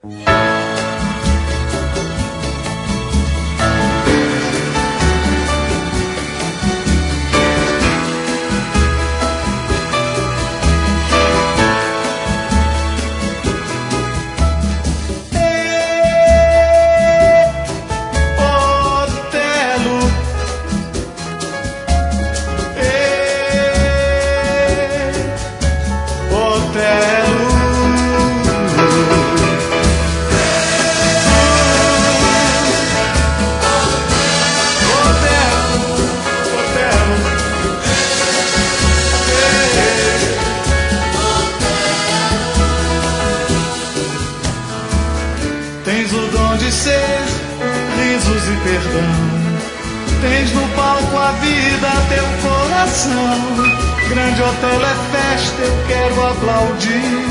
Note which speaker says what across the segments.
Speaker 1: Tens o dom de ser risos e perdão. Tens no palco a vida, teu coração. Grande hotel é festa, eu quero aplaudir.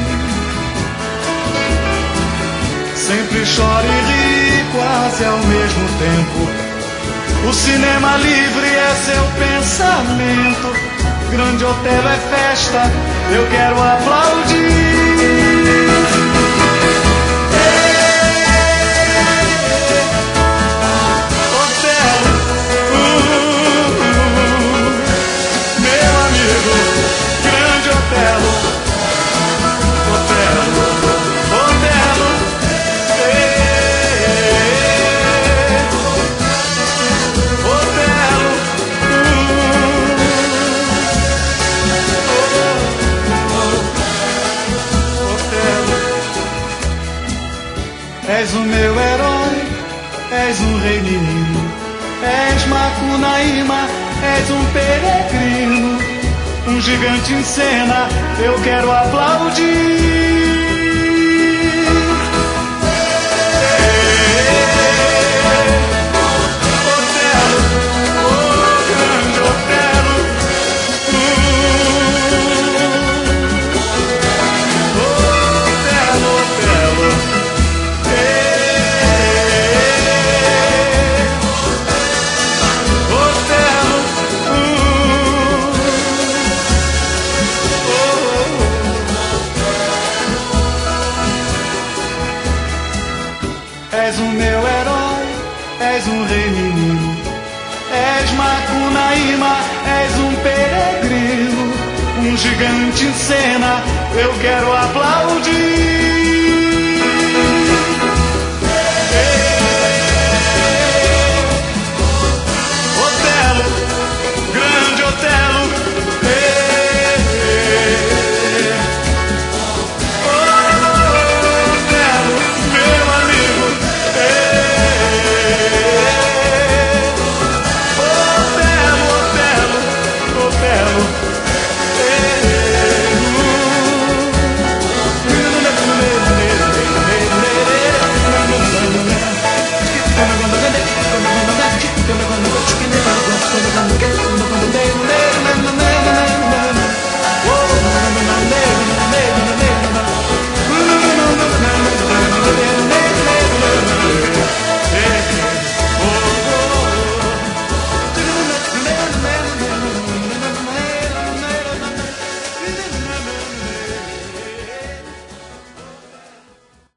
Speaker 1: Sempre chora e ri quase ao mesmo tempo. O cinema livre é seu pensamento. Grande hotel é festa, eu quero aplaudir. És o meu herói, és um rei menino, és Macunaíma, és um peregrino, um gigante em cena, eu quero aplaudir. És o meu herói, és um rei menino, és Macunaíma, és um peregrino, um gigante em cena, eu quero aplaudir.